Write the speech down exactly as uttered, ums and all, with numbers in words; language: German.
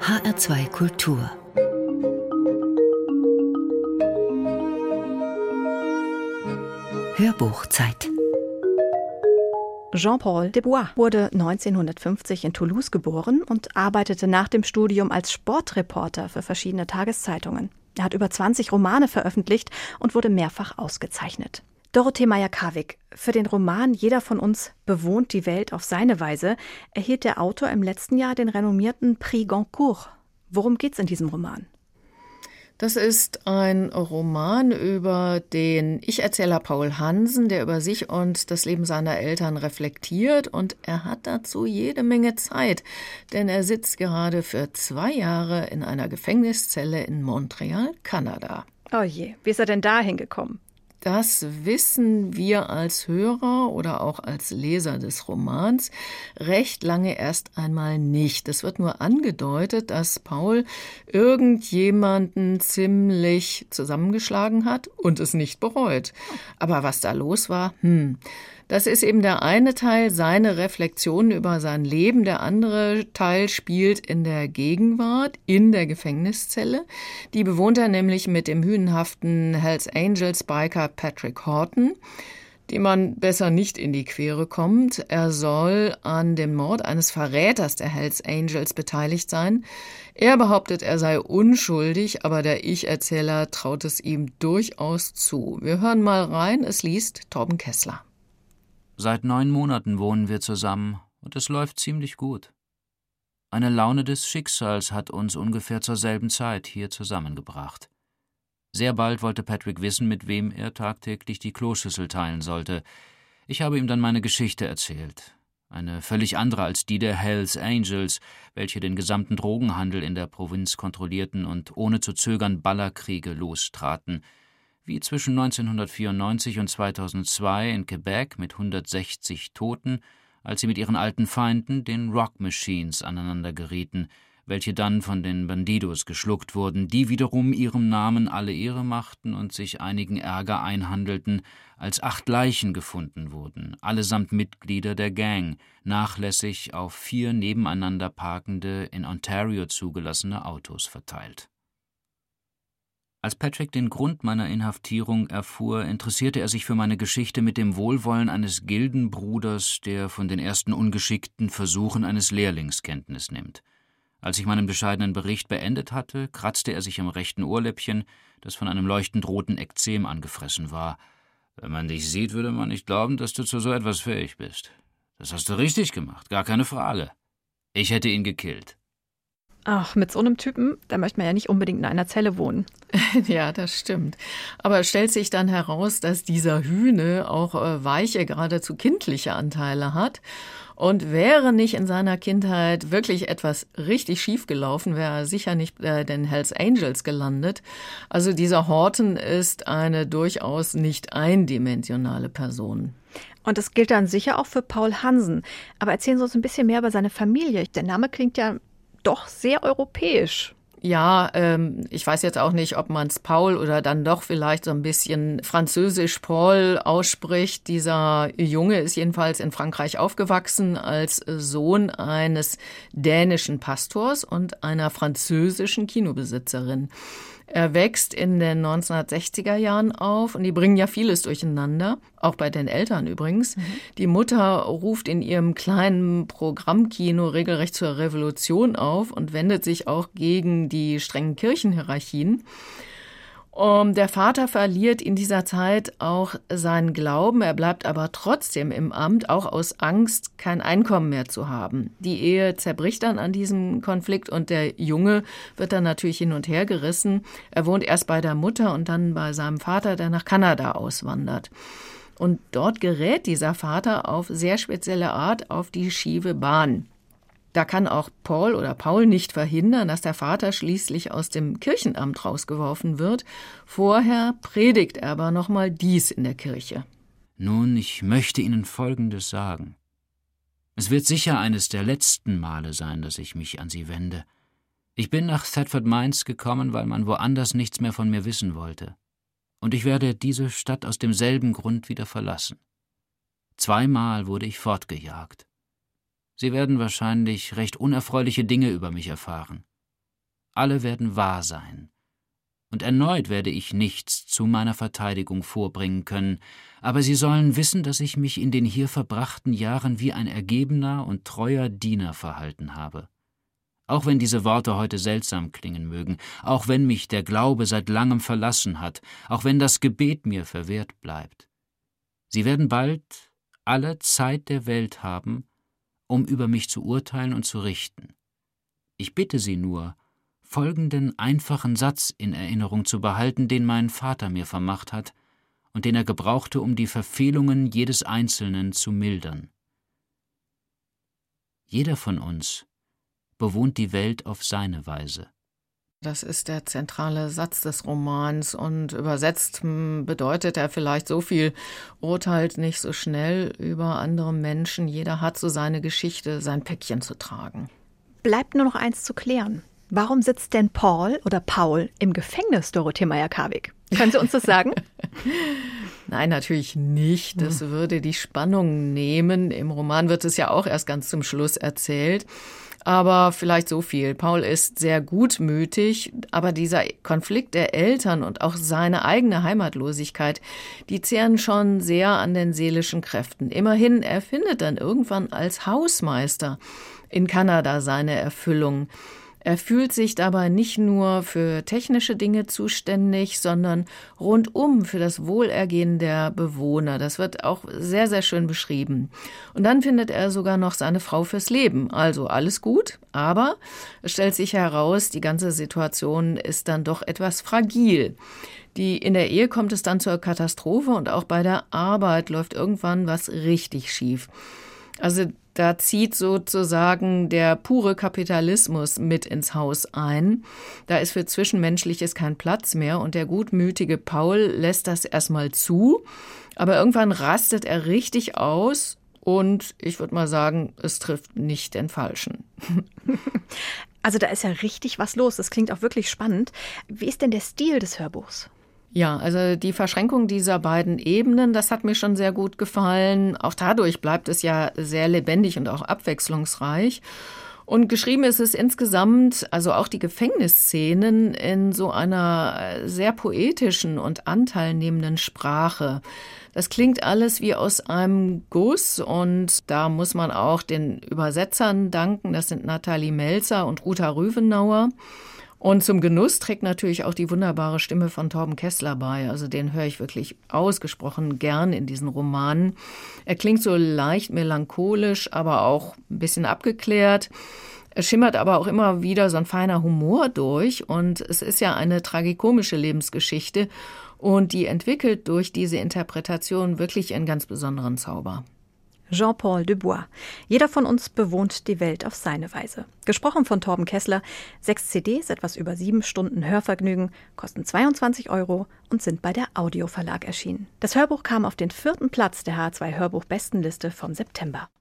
H R zwei Kultur. Hörbuchzeit. Jean-Paul Desbois wurde neunzehnhundertfünfzig in Toulouse geboren und arbeitete nach dem Studium als Sportreporter für verschiedene Tageszeitungen. Er hat über zwanzig Romane veröffentlicht und wurde mehrfach ausgezeichnet. Dorothee Meyer-Karwig, für den Roman Jeder von uns bewohnt die Welt auf seine Weise erhielt der Autor im letzten Jahr den renommierten Prix Goncourt. Worum geht's in diesem Roman? Das ist ein Roman über den Ich-Erzähler Paul Hansen, der über sich und das Leben seiner Eltern reflektiert. Und er hat dazu jede Menge Zeit, denn er sitzt gerade für zwei Jahre in einer Gefängniszelle in Montreal, Kanada. Oh je, wie ist er denn da hingekommen? Das wissen wir als Hörer oder auch als Leser des Romans recht lange erst einmal nicht. Es wird nur angedeutet, dass Paul irgendjemanden ziemlich zusammengeschlagen hat und es nicht bereut. Aber was da los war, hm... Das ist eben der eine Teil, seine Reflexionen über sein Leben. Der andere Teil spielt in der Gegenwart, in der Gefängniszelle. Die bewohnt er nämlich mit dem hünenhaften Hells Angels Biker Patrick Horton, dem man besser nicht in die Quere kommt. Er soll an dem Mord eines Verräters der Hells Angels beteiligt sein. Er behauptet, er sei unschuldig, aber der Ich-Erzähler traut es ihm durchaus zu. Wir hören mal rein, es liest Torben Kessler. Seit neun Monaten wohnen wir zusammen und es läuft ziemlich gut. Eine Laune des Schicksals hat uns ungefähr zur selben Zeit hier zusammengebracht. Sehr bald wollte Patrick wissen, mit wem er tagtäglich die Kloschüssel teilen sollte. Ich habe ihm dann meine Geschichte erzählt. Eine völlig andere als die der Hells Angels, welche den gesamten Drogenhandel in der Provinz kontrollierten und ohne zu zögern Ballerkriege lostraten, wie zwischen neunzehnhundertvierundneunzig und zweitausendzwei in Quebec mit hundertsechzig Toten, als sie mit ihren alten Feinden, den Rock Machines, aneinander gerieten, welche dann von den Bandidos geschluckt wurden, die wiederum ihrem Namen alle Ehre machten und sich einigen Ärger einhandelten, als acht Leichen gefunden wurden, allesamt Mitglieder der Gang, nachlässig auf vier nebeneinander parkende, in Ontario zugelassene Autos verteilt. Als Patrick den Grund meiner Inhaftierung erfuhr, interessierte er sich für meine Geschichte mit dem Wohlwollen eines Gildenbruders, der von den ersten ungeschickten Versuchen eines Lehrlings Kenntnis nimmt. Als ich meinen bescheidenen Bericht beendet hatte, kratzte er sich am rechten Ohrläppchen, das von einem leuchtend roten Ekzem angefressen war. »Wenn man dich sieht, würde man nicht glauben, dass du zu so etwas fähig bist. Das hast du richtig gemacht, gar keine Frage. Ich hätte ihn gekillt.« Ach, mit so einem Typen, da möchte man ja nicht unbedingt in einer Zelle wohnen. Ja, das stimmt. Aber es stellt sich dann heraus, dass dieser Hüne auch äh, weiche, geradezu kindliche Anteile hat. Und wäre nicht in seiner Kindheit wirklich etwas richtig schief gelaufen, wäre er sicher nicht bei den Hells Angels gelandet. Also dieser Horton ist eine durchaus nicht eindimensionale Person. Und das gilt dann sicher auch für Paul Hansen. Aber erzählen Sie uns ein bisschen mehr über seine Familie. Der Name klingt ja doch sehr europäisch. Ja, ähm, ich weiß jetzt auch nicht, ob man es Paul oder dann doch vielleicht so ein bisschen französisch Paul ausspricht. Dieser Junge ist jedenfalls in Frankreich aufgewachsen als Sohn eines dänischen Pastors und einer französischen Kinobesitzerin. Er wächst in den neunzehnhundertsechziger Jahren auf und die bringen ja vieles durcheinander, auch bei den Eltern übrigens. Mhm. Die Mutter ruft in ihrem kleinen Programmkino regelrecht zur Revolution auf und wendet sich auch gegen die strengen Kirchenhierarchien. Um, der Vater verliert in dieser Zeit auch seinen Glauben, er bleibt aber trotzdem im Amt, auch aus Angst, kein Einkommen mehr zu haben. Die Ehe zerbricht dann an diesem Konflikt und der Junge wird dann natürlich hin und her gerissen. Er wohnt erst bei der Mutter und dann bei seinem Vater, der nach Kanada auswandert. Und dort gerät dieser Vater auf sehr spezielle Art auf die schiefe Bahn. Da kann auch Paul oder Paul nicht verhindern, dass der Vater schließlich aus dem Kirchenamt rausgeworfen wird. Vorher predigt er aber nochmal dies in der Kirche. Nun, ich möchte Ihnen Folgendes sagen. Es wird sicher eines der letzten Male sein, dass ich mich an Sie wende. Ich bin nach Thetford Mines gekommen, weil man woanders nichts mehr von mir wissen wollte. Und ich werde diese Stadt aus demselben Grund wieder verlassen. Zweimal wurde ich fortgejagt. Sie werden wahrscheinlich recht unerfreuliche Dinge über mich erfahren. Alle werden wahr sein. Und erneut werde ich nichts zu meiner Verteidigung vorbringen können, aber Sie sollen wissen, dass ich mich in den hier verbrachten Jahren wie ein ergebener und treuer Diener verhalten habe. Auch wenn diese Worte heute seltsam klingen mögen, auch wenn mich der Glaube seit langem verlassen hat, auch wenn das Gebet mir verwehrt bleibt. Sie werden bald alle Zeit der Welt haben, um über mich zu urteilen und zu richten. Ich bitte Sie nur, folgenden einfachen Satz in Erinnerung zu behalten, den mein Vater mir vermacht hat und den er gebrauchte, um die Verfehlungen jedes Einzelnen zu mildern. Jeder von uns bewohnt die Welt auf seine Weise. Das ist der zentrale Satz des Romans und übersetzt bedeutet er vielleicht so viel: urteilt nicht so schnell über andere Menschen, jeder hat so seine Geschichte, sein Päckchen zu tragen. Bleibt nur noch eins zu klären. Warum sitzt denn Paul oder Paul im Gefängnis, Dorothee Meyer-Karwig? Können Sie uns das sagen? Nein, natürlich nicht. Das würde die Spannung nehmen. Im Roman wird es ja auch erst ganz zum Schluss erzählt. Aber vielleicht so viel. Paul ist sehr gutmütig, aber dieser Konflikt der Eltern und auch seine eigene Heimatlosigkeit, die zehren schon sehr an den seelischen Kräften. Immerhin, er findet dann irgendwann als Hausmeister in Kanada seine Erfüllung. Er fühlt sich dabei nicht nur für technische Dinge zuständig, sondern rundum für das Wohlergehen der Bewohner. Das wird auch sehr, sehr schön beschrieben. Und dann findet er sogar noch seine Frau fürs Leben. Also alles gut, aber es stellt sich heraus, die ganze Situation ist dann doch etwas fragil. Die, in der Ehe kommt es dann zur Katastrophe und auch bei der Arbeit läuft irgendwann was richtig schief. Also da zieht sozusagen der pure Kapitalismus mit ins Haus ein. Da ist für Zwischenmenschliches kein Platz mehr und der gutmütige Paul lässt das erstmal zu. Aber irgendwann rastet er richtig aus und ich würde mal sagen, es trifft nicht den Falschen. Also da ist ja richtig was los. Das klingt auch wirklich spannend. Wie ist denn der Stil des Hörbuchs? Ja, also die Verschränkung dieser beiden Ebenen, das hat mir schon sehr gut gefallen. Auch dadurch bleibt es ja sehr lebendig und auch abwechslungsreich. Und geschrieben ist es insgesamt, also auch die Gefängnisszenen, in so einer sehr poetischen und anteilnehmenden Sprache. Das klingt alles wie aus einem Guss und da muss man auch den Übersetzern danken. Das sind Nathalie Melzer und Ruta Rüwenauer. Und zum Genuss trägt natürlich auch die wunderbare Stimme von Torben Kessler bei. Also den höre ich wirklich ausgesprochen gern in diesen Romanen. Er klingt so leicht melancholisch, aber auch ein bisschen abgeklärt. Es schimmert aber auch immer wieder so ein feiner Humor durch. Und es ist ja eine tragikomische Lebensgeschichte. Und die entwickelt durch diese Interpretation wirklich einen ganz besonderen Zauber. Jean-Paul Dubois. Jeder von uns bewohnt die Welt auf seine Weise. Gesprochen von Torben Kessler. Sechs C Ds, etwas über sieben Stunden Hörvergnügen, kosten zweiundzwanzig Euro und sind bei der Audio Verlag erschienen. Das Hörbuch kam auf den vierten Platz der H zwei Hörbuch-Bestenliste vom September.